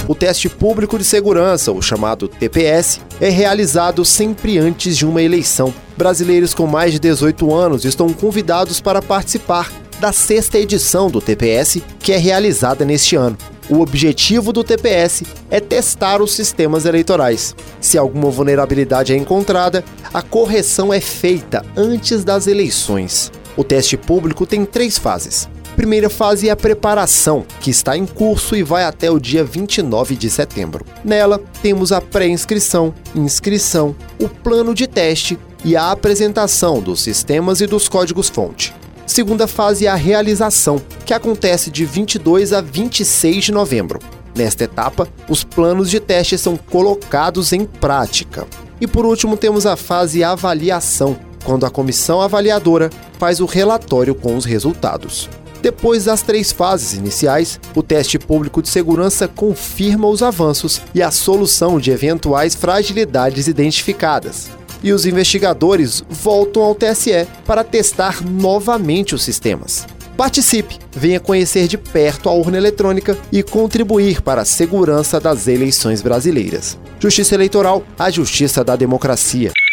O teste público de segurança, o chamado TPS, é realizado sempre antes de uma eleição. Brasileiros com mais de 18 anos estão convidados para participar da 6ª edição do TPS, que é realizada neste ano. O objetivo do TPS é testar os sistemas eleitorais. Se alguma vulnerabilidade é encontrada, a correção é feita antes das eleições. O teste público tem 3 fases. A primeira fase é a preparação, que está em curso e vai até o dia 29 de setembro. Nela, temos a pré-inscrição, inscrição, o plano de teste e a apresentação dos sistemas e dos códigos-fonte. Segunda fase é a realização, que acontece de 22 a 26 de novembro. Nesta etapa, os planos de teste são colocados em prática. E por último, temos a fase avaliação, quando a comissão avaliadora faz o relatório com os resultados. Depois das 3 fases iniciais, o teste público de segurança confirma os avanços e a solução de eventuais fragilidades identificadas. E os investigadores voltam ao TSE para testar novamente os sistemas. Participe, venha conhecer de perto a urna eletrônica e contribuir para a segurança das eleições brasileiras. Justiça Eleitoral, a justiça da democracia.